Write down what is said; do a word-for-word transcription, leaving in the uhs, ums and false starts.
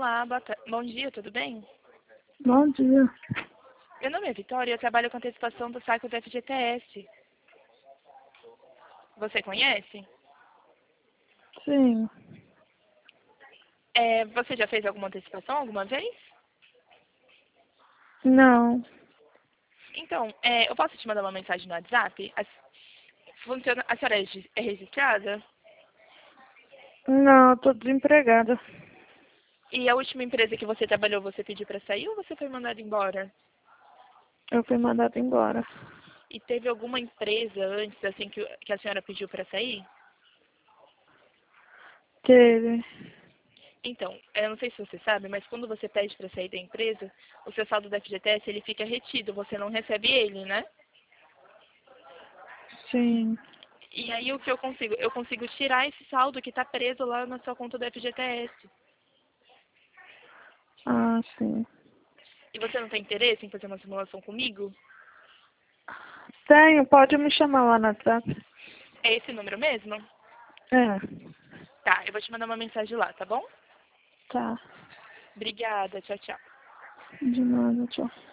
Olá, boa ta- bom dia, tudo bem? Bom dia. Meu nome é Vitória e eu trabalho com antecipação do saco do F G T S. Você conhece? Sim. É, você já fez alguma antecipação alguma vez? Não. Então, é, eu posso te mandar uma mensagem no WhatsApp? A, funciona, a senhora é regi- é registrada? Não, eu tô desempregada. E a última empresa que você trabalhou, você pediu para sair ou você foi mandado embora? Eu fui mandada embora. E teve alguma empresa antes, assim, que, que a senhora pediu para sair? Teve. Então, eu não sei se você sabe, mas quando você pede para sair da empresa, o seu saldo do F G T S ele fica retido, você não recebe ele, né? Sim. E aí o que eu consigo? Eu consigo tirar esse saldo que está preso lá na sua conta do F G T S. Ah, sim. E você não tem interesse em fazer uma simulação comigo? Tenho, pode me chamar lá no WhatsApp. É esse número mesmo? É. Tá, eu vou te mandar uma mensagem lá, tá bom? Tá. Obrigada, tchau, tchau. De nada, tchau.